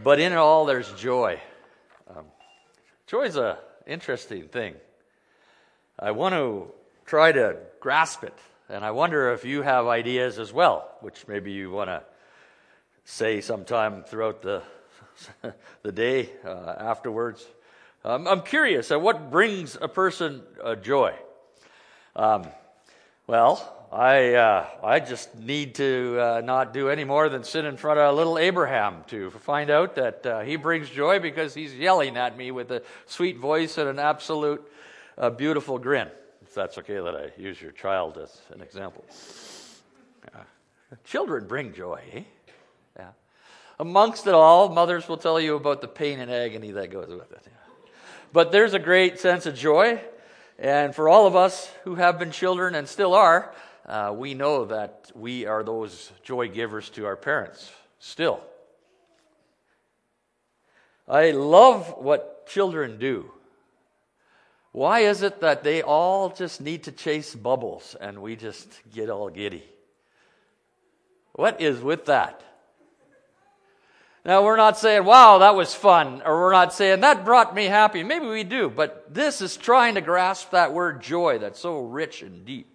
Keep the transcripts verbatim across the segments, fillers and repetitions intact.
but in it all there's joy. Um, joy is an interesting thing. I want to try to grasp it, and I wonder if you have ideas as well, which maybe you want to say sometime throughout the the day uh, afterwards. Um, I'm curious at what brings a person uh, joy. Um, well, I uh, I just need to uh, not do any more than sit in front of little Abraham to find out that uh, he brings joy because he's yelling at me with a sweet voice and an absolute uh, beautiful grin. If that's okay that I use your child as an example. Uh, children bring joy, eh? Yeah. Amongst it all, mothers will tell you about the pain and agony that goes with it. But there's a great sense of joy, and for all of us who have been children and still are, uh, we know that we are those joy givers to our parents still. I love what children do. Why is it that they all just need to chase bubbles and we just get all giddy? What is with that? Now, we're not saying, wow, that was fun, or we're not saying, that brought me happy. Maybe we do, but this is trying to grasp that word joy that's so rich and deep.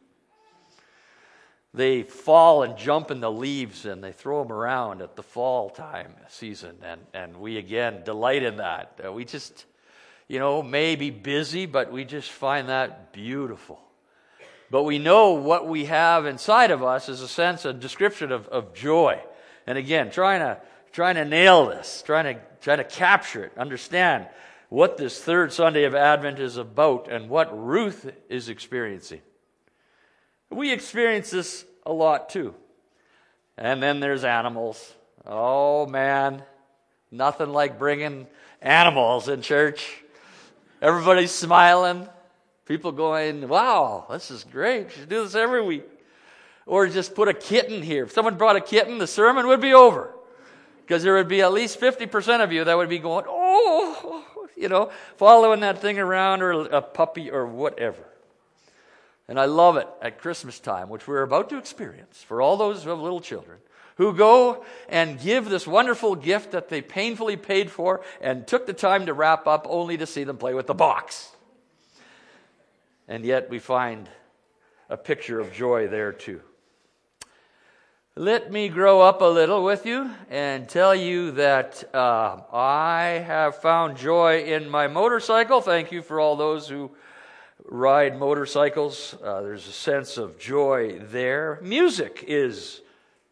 They fall and jump in the leaves, and they throw them around at the fall time season, and, and we, again, delight in that. Uh, we just, you know, may be busy, but we just find that beautiful. But we know what we have inside of us is a sense, a description of, of joy. And again, trying to Trying to nail this, trying to trying to capture it, understand what this third Sunday of Advent is about and what Ruth is experiencing. We experience this a lot too. And then there's animals. Oh man, nothing like bringing animals in church. Everybody's smiling. People going, wow, this is great. We should do this every week. Or just put a kitten here. If someone brought a kitten, the sermon would be over. Because there would be at least fifty percent of you that would be going, oh, you know, following that thing around, or a puppy or whatever. And I love it at Christmas time, which we're about to experience, for all those who have little children, who go and give this wonderful gift that they painfully paid for and took the time to wrap up only to see them play with the box. And yet we find a picture of joy there too. Let me grow up a little with you and tell you that uh, I have found joy in my motorcycle. Thank you for all those who ride motorcycles. Uh, there's a sense of joy there. Music is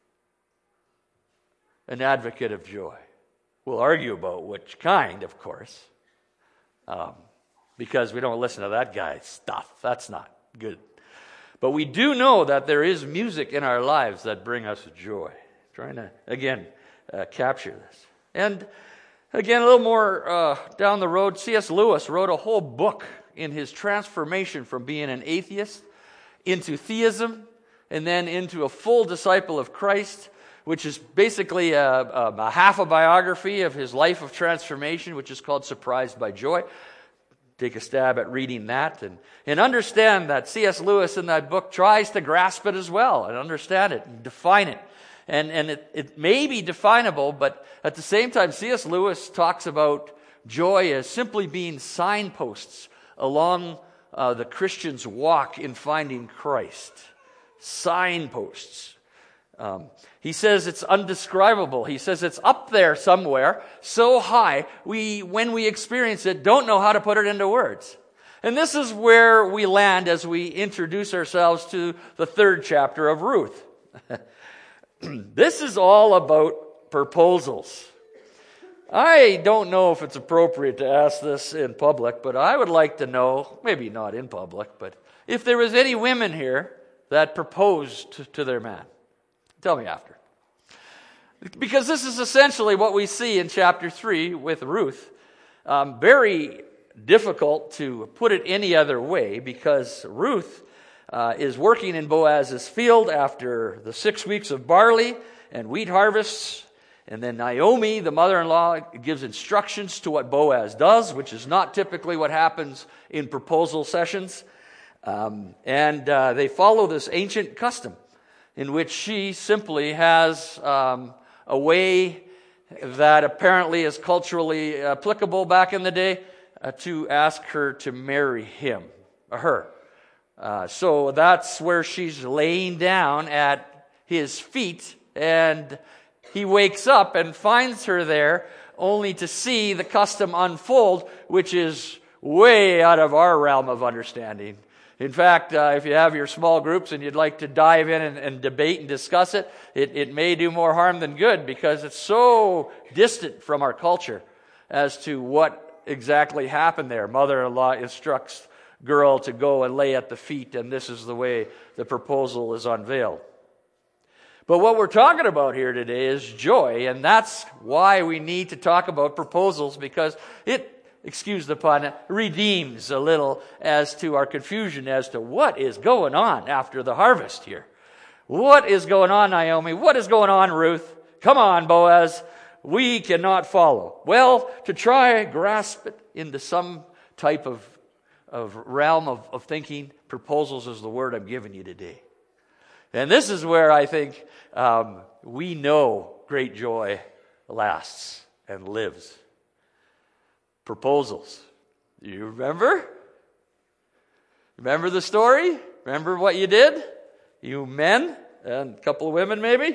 an advocate of joy. We'll argue about which kind, of course, um, because we don't listen to that guy's stuff. That's not good. But we do know that there is music in our lives that bring us joy. Trying to, again, uh, capture this. And again, a little more uh, down the road, C S Lewis wrote a whole book in his transformation from being an atheist into theism and then into a full disciple of Christ, which is basically a, a, a half a biography of his life of transformation, which is called Surprised by Joy. Take a stab at reading that and, and understand that C S Lewis in that book tries to grasp it as well and understand it and define it. And, and it, it may be definable, but at the same time, C S Lewis talks about joy as simply being signposts along uh, the Christian's walk in finding Christ. Signposts. Um, he says it's undescribable. He says it's up there somewhere, so high, we, when we experience it, don't know how to put it into words. And this is where we land as we introduce ourselves to the third chapter of Ruth. This is all about proposals. I don't know if it's appropriate to ask this in public, but I would like to know, maybe not in public, but if there was any women here that proposed to their man. Tell me after. Because this is essentially what we see in chapter three with Ruth. Um, very difficult to put it any other way, because Ruth uh, is working in Boaz's field after the six weeks of barley and wheat harvests. And then Naomi, the mother-in-law, gives instructions to what Boaz does, which is not typically what happens in proposal sessions. Um, and uh, they follow this ancient custom, in which she simply has um, a way that apparently is culturally applicable back in the day, uh, to ask her to marry him, or her. Uh, so that's where she's laying down at his feet, and he wakes up and finds her there, only to see the custom unfold, which is way out of our realm of understanding. In fact, uh, if you have your small groups and you'd like to dive in and, and debate and discuss it, it, it may do more harm than good, because it's so distant from our culture as to what exactly happened there. Mother-in-law instructs girl to go and lay at the feet, and this is the way the proposal is unveiled. But what we're talking about here today is joy, and that's why we need to talk about proposals, because it, excuse the pun, redeems a little as to our confusion as to what is going on after the harvest here. What is going on, Naomi? What is going on, Ruth? Come on, Boaz. We cannot follow. Well, to try grasp it into some type of, of realm of, of thinking, proposals is the word I'm giving you today. And this is where I think um, we know great joy lasts and lives. Proposals. Do you remember? Remember the story? Remember what you did? You men and a couple of women maybe?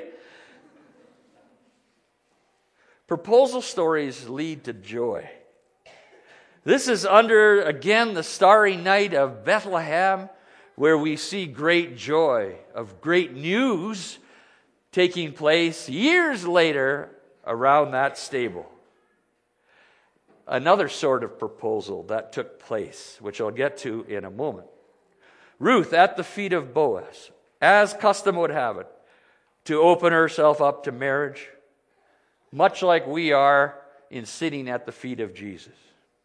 Proposal stories lead to joy. This is under, again, the starry night of Bethlehem, where we see great joy of great news taking place years later around that stable. Another sort of proposal that took place, which I'll get to in a moment. Ruth at the feet of Boaz, as custom would have it, to open herself up to marriage, much like we are in sitting at the feet of Jesus.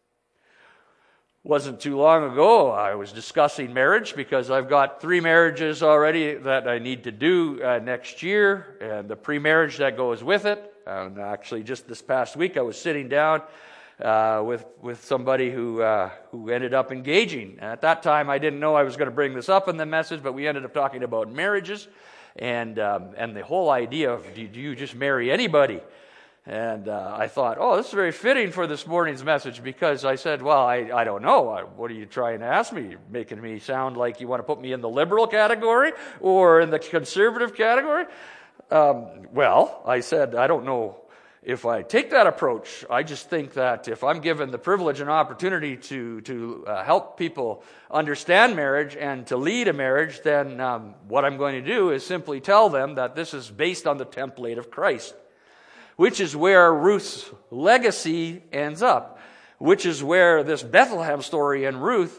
Wasn't too long ago, I was discussing marriage, because I've got three marriages already that I need to do uh, next year, and the pre-marriage that goes with it. And actually, just this past week, I was sitting down uh, with with somebody who uh, who ended up engaging. At that time, I didn't know I was going to bring this up in the message, but we ended up talking about marriages, and um, and the whole idea of do, do you just marry anybody? And uh, I thought, oh, this is very fitting for this morning's message, because I said, well, I, I don't know. What are you trying to ask me? You're making me sound like you want to put me in the liberal category or in the conservative category? Um, well, I said, I don't know if I take that approach. I just think that if I'm given the privilege and opportunity to, to uh, help people understand marriage and to lead a marriage, then um, what I'm going to do is simply tell them that this is based on the template of Christ, which is where Ruth's legacy ends up, which is where this Bethlehem story in Ruth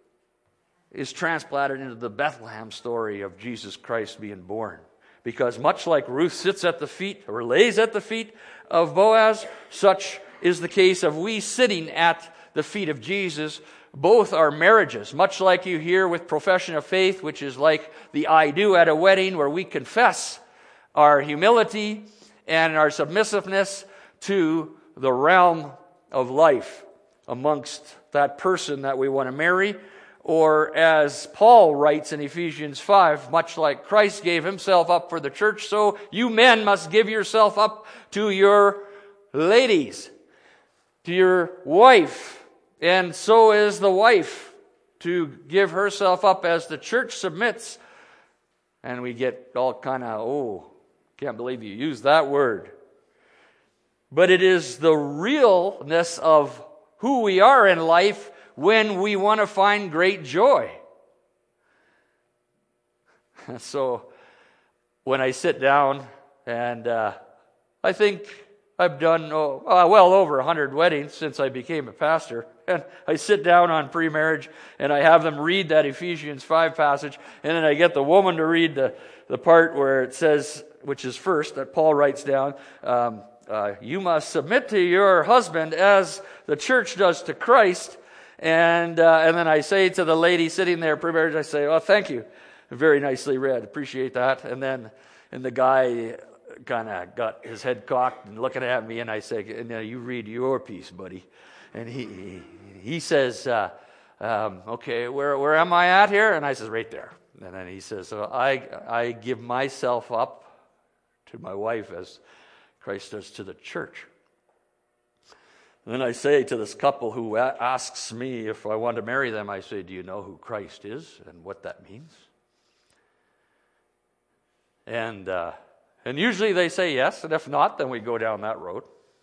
is transplanted into the Bethlehem story of Jesus Christ being born. Because much like Ruth sits at the feet, or lays at the feet of Boaz, such is the case of we sitting at the feet of Jesus. Both are marriages, much like you hear with profession of faith, which is like the I do at a wedding, where we confess our humility and our submissiveness to the realm of life amongst that person that we want to marry. Or as Paul writes in Ephesians five, much like Christ gave himself up for the church, so you men must give yourself up to your ladies, to your wife. And so is the wife to give herself up as the church submits. And we get all kind of, oh, can't believe you used that word. But it is the realness of who we are in life when we want to find great joy. So when I sit down, and uh, I think I've done oh, uh, well over one hundred weddings since I became a pastor, and I sit down on pre-marriage and I have them read that Ephesians five passage, and then I get the woman to read the, the part where it says, which is first, that Paul writes down, um, uh, you must submit to your husband as the church does to Christ. And uh, and then I say to the lady sitting there pre-marriage, I say, oh, thank you. Very nicely read. Appreciate that. And then and the guy kind of got his head cocked and looking at me, and I say, now you read your piece, buddy. And he he, he says, uh, um, okay, where where am I at here? And I says, right there. And then he says, so I I give myself up to my wife as Christ does to the church. Then I say to this couple who a- asks me if I want to marry them, I say, do you know who Christ is and what that means? And uh, and usually they say yes, and if not, then we go down that road.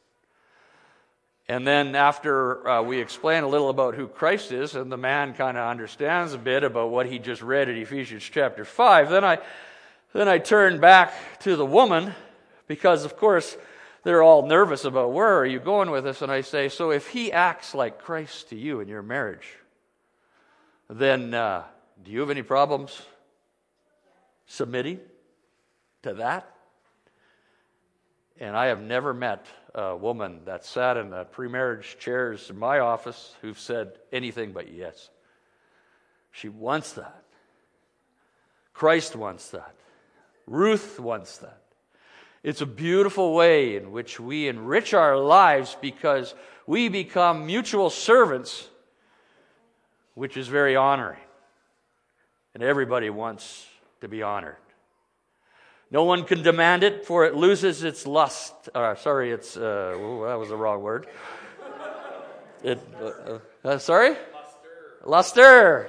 And then after uh, we explain a little about who Christ is, and the man kind of understands a bit about what he just read in Ephesians chapter five, then I then I turn back to the woman, because of course they're all nervous about where are you going with this, and I say, so if he acts like Christ to you in your marriage, then uh, do you have any problems submitting to that? And I have never met a woman that sat in the pre-marriage chairs in my office who've said anything but yes. She wants that. Christ wants that. Ruth wants that. It's a beautiful way in which we enrich our lives because we become mutual servants, which is very honoring. And everybody wants to be honored. No one can demand it, for it loses its lust. Uh, sorry, it's, uh, oh, that was the wrong word. It, uh, uh, sorry? Luster. Luster.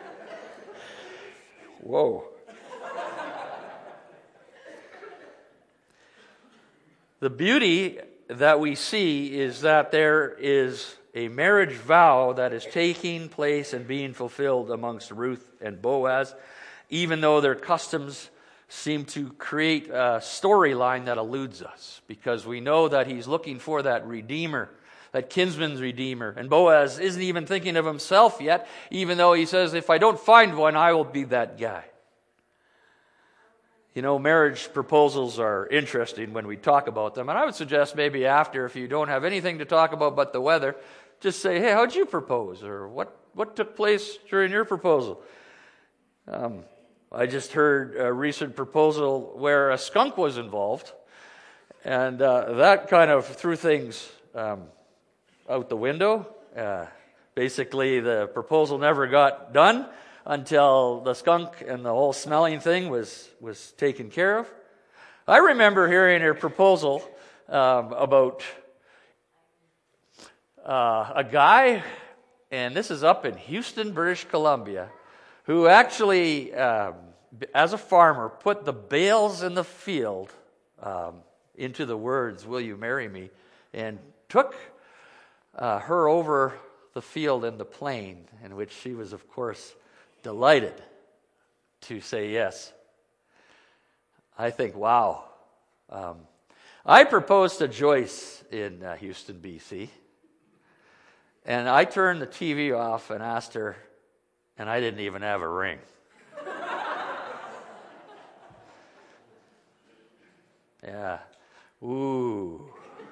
Whoa. The beauty that we see is that there is a marriage vow that is taking place and being fulfilled amongst Ruth and Boaz, even though their customs seem to create a storyline that eludes us, because we know that he's looking for that redeemer, that kinsman's redeemer. And Boaz isn't even thinking of himself yet, even though he says, if I don't find one, I will be that guy. You know, marriage proposals are interesting when we talk about them. And I would suggest maybe after, if you don't have anything to talk about but the weather, just say, hey, how'd you propose? Or what, what took place during your proposal? Um, I just heard a recent proposal where a skunk was involved. And uh, that kind of threw things um, out the window. Uh, basically, the proposal never got done until the skunk and the whole smelling thing was, was taken care of. I remember hearing a proposal um, about uh, a guy, and this is up in Houston, British Columbia, who actually, um, as a farmer, put the bales in the field um, into the words, will you marry me, and took uh, her over the field in the plain, in which she was, of course, delighted to say yes. I think, wow. Um, I proposed to Joyce in uh, Houston, B C, and I turned the T V off and asked her, and I didn't even have a ring. Yeah. Ooh.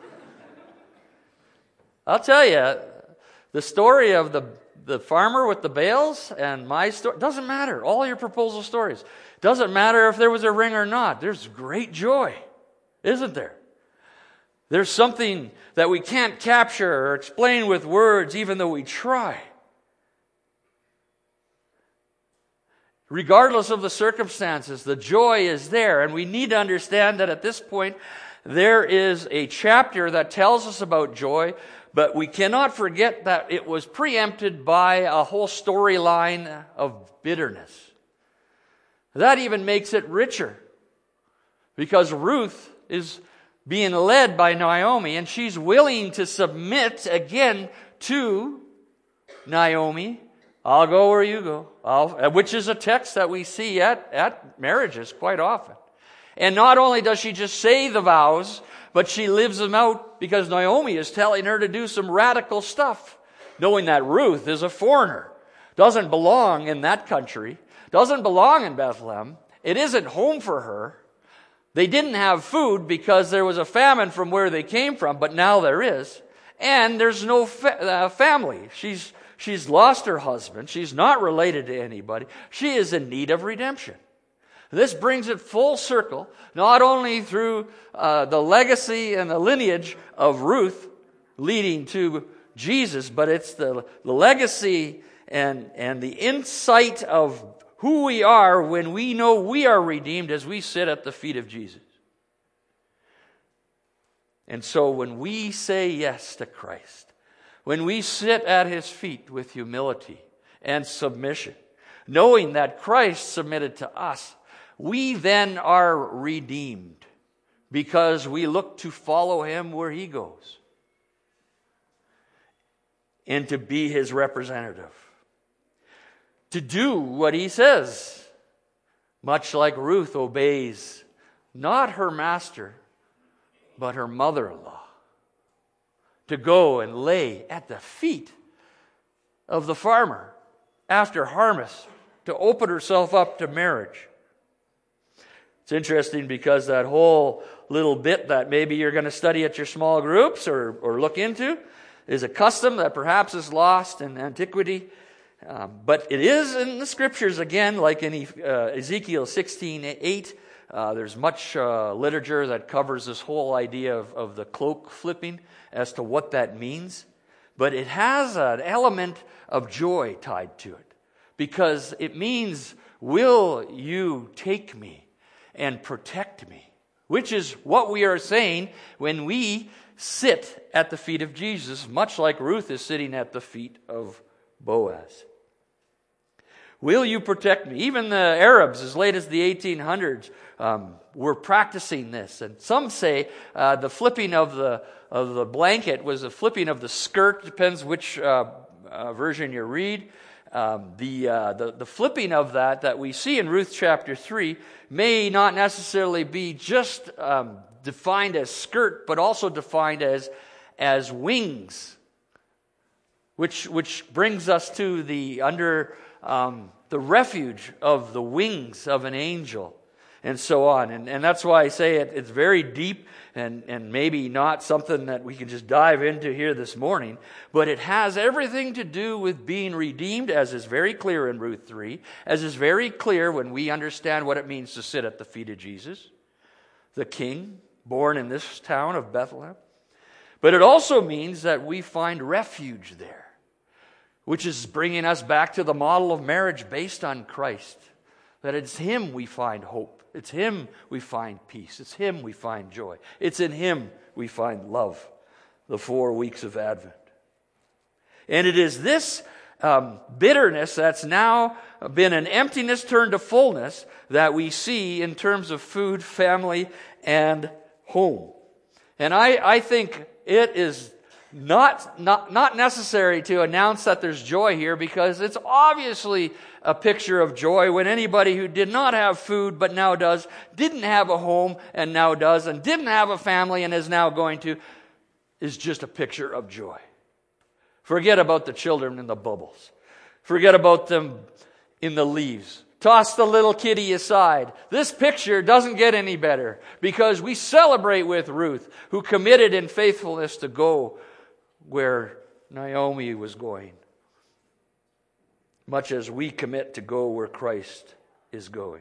I'll tell you, the story of the the farmer with the bales and my story, doesn't matter. All your proposal stories. Doesn't matter if there was a ring or not. There's great joy, isn't there? There's something that we can't capture or explain with words, even though we try. Regardless of the circumstances, the joy is there. And we need to understand that at this point, there is a chapter that tells us about joy, but we cannot forget that it was preempted by a whole storyline of bitterness. That even makes it richer, because Ruth is being led by Naomi, and she's willing to submit again to Naomi. I'll go where you go, I'll, which is a text that we see at, at marriages quite often. And not only does she just say the vows, but she lives them out because Naomi is telling her to do some radical stuff, knowing that Ruth is a foreigner, doesn't belong in that country, doesn't belong in Bethlehem. It isn't home for her. They didn't have food because there was a famine from where they came from, but now there is. And there's no fa- uh, family. She's, she's lost her husband. She's not related to anybody. She is in need of redemption. This brings it full circle, not only through uh, the legacy and the lineage of Ruth leading to Jesus, but it's the, the legacy and, and the insight of who we are when we know we are redeemed as we sit at the feet of Jesus. And so when we say yes to Christ, when we sit at his feet with humility and submission, knowing that Christ submitted to us, we then are redeemed because we look to follow him where he goes and to be his representative, to do what he says, much like Ruth obeys not her master, but her mother-in-law, to go and lay at the feet of the farmer after harvest, to open herself up to marriage. It's interesting because that whole little bit that maybe you're going to study at your small groups or, or look into is a custom that perhaps is lost in antiquity. Um, but it is in the scriptures again, like in uh, Ezekiel sixteen eight. Uh, there's much uh, literature that covers this whole idea of, of the cloak flipping as to what that means. But it has an element of joy tied to it, because it means, will you take me and protect me? Which is what we are saying when we sit at the feet of Jesus, much like Ruth is sitting at the feet of Boaz. Will you protect me? Even the Arabs, as late as the eighteen hundreds, um, were practicing this. And some say uh, the flipping of the of the blanket was a flipping of the skirt. Depends which uh, uh, version you read. Um, the, uh, the the flipping of that that we see in Ruth chapter three may not necessarily be just um, defined as skirt, but also defined as as wings, which which brings us to the under um, the refuge of the wings of an angel, and so on. And and that's why I say it, it's very deep and and maybe not something that we can just dive into here this morning, but it has everything to do with being redeemed, as is very clear in Ruth three, as is very clear when we understand what it means to sit at the feet of Jesus, the King, born in this town of Bethlehem. But it also means that we find refuge there, which is bringing us back to the model of marriage based on Christ. That it's him we find hope. It's him we find peace. It's him we find joy. It's in him we find love. The four weeks of Advent. And it is this um, bitterness that's now been an emptiness turned to fullness that we see in terms of food, family, and home. And I, I think it is not, not, not necessary to announce that there's joy here, because it's obviously a picture of joy when anybody who did not have food but now does, didn't have a home and now does, and didn't have a family and is now going to, is just a picture of joy. Forget about the children in the bubbles. Forget about them in the leaves. Toss the little kitty aside. This picture doesn't get any better, because we celebrate with Ruth, who committed in faithfulness to go where Naomi was going, much as we commit to go where Christ is going.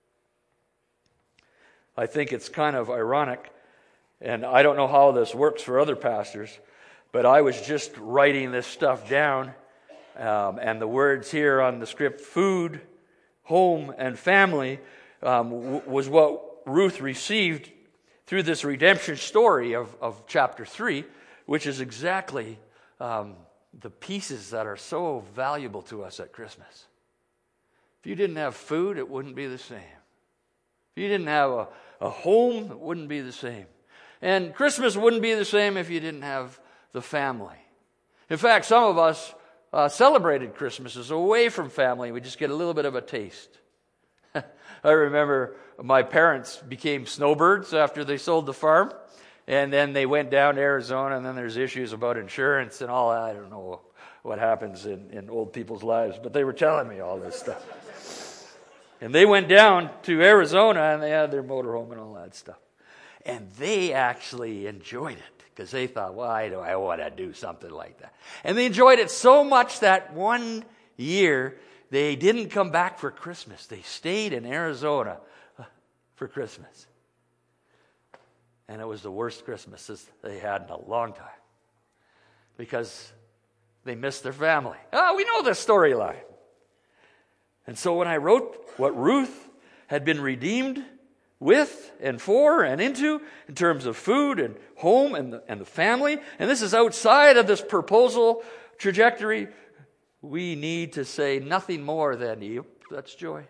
I think it's kind of ironic, and I don't know how this works for other pastors, but I was just writing this stuff down, um, and the words here on the script, food, home, and family, um, w- was what Ruth received through this redemption story of, of chapter three, which is exactly um, the pieces that are so valuable to us at Christmas. If you didn't have food, it wouldn't be the same. If you didn't have a, a home, it wouldn't be the same. And Christmas wouldn't be the same if you didn't have the family. In fact, some of us uh, celebrated Christmases away from family. We just get a little bit of a taste. I remember my parents became snowbirds after they sold the farm. And then they went down to Arizona, and then there's issues about insurance and all that. I don't know what happens in, in old people's lives, but they were telling me all this stuff. And they went down to Arizona, and they had their motorhome and all that stuff. And they actually enjoyed it, because they thought, well, I, I want to do something like that. And they enjoyed it so much that one year they didn't come back for Christmas. They stayed in Arizona for Christmas. And it was the worst Christmases they had in a long time, because they missed their family. Oh, we know this storyline. And so when I wrote what Ruth had been redeemed with and for and into, in terms of food and home and the, and the family. And this is outside of this proposal trajectory. We need to say nothing more than, yep, that's joy.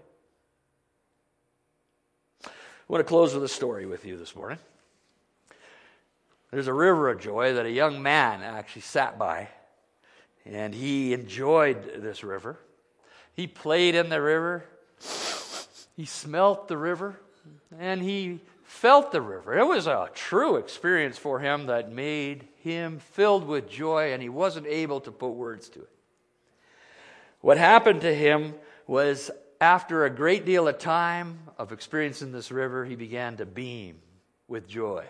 I want to close with a story with you this morning. There's a river of joy that a young man actually sat by, and he enjoyed this river. He played in the river. He smelt the river, and he felt the river. It was a true experience for him that made him filled with joy, and he wasn't able to put words to it. What happened to him was, after a great deal of time of experiencing this river, he began to beam with joy.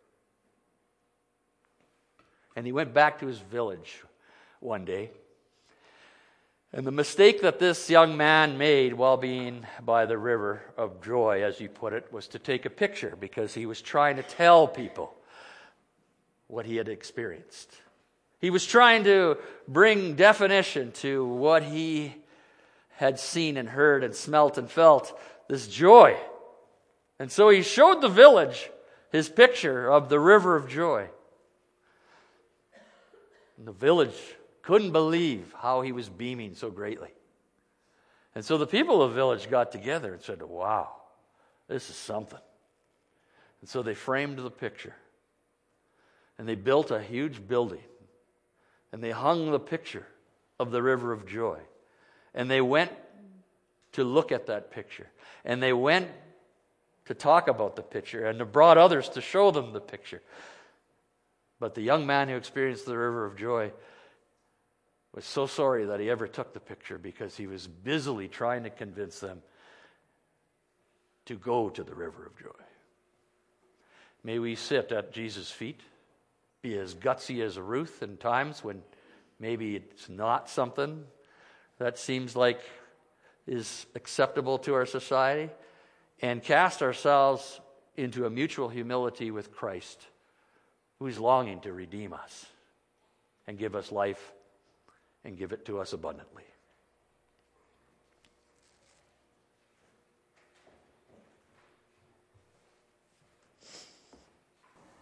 And he went back to his village one day. And the mistake that this young man made while being by the river of joy, as he put it, was to take a picture, because he was trying to tell people what he had experienced. He was trying to bring definition to what he had seen and heard and smelt and felt, this joy. And so he showed the village his picture of the river of joy. And the village couldn't believe how he was beaming so greatly. And so the people of the village got together and said, wow, this is something. And so they framed the picture. And they built a huge building. And they hung the picture of the river of joy. And they went to look at that picture. And they went to talk about the picture. And they brought others to show them the picture. But the young man who experienced the river of joy was so sorry that he ever took the picture, because he was busily trying to convince them to go to the river of joy. May we sit at Jesus' feet, be as gutsy as a Ruth in times when maybe it's not something that seems like is acceptable to our society, and cast ourselves into a mutual humility with Christ, who is longing to redeem us and give us life and give it to us abundantly.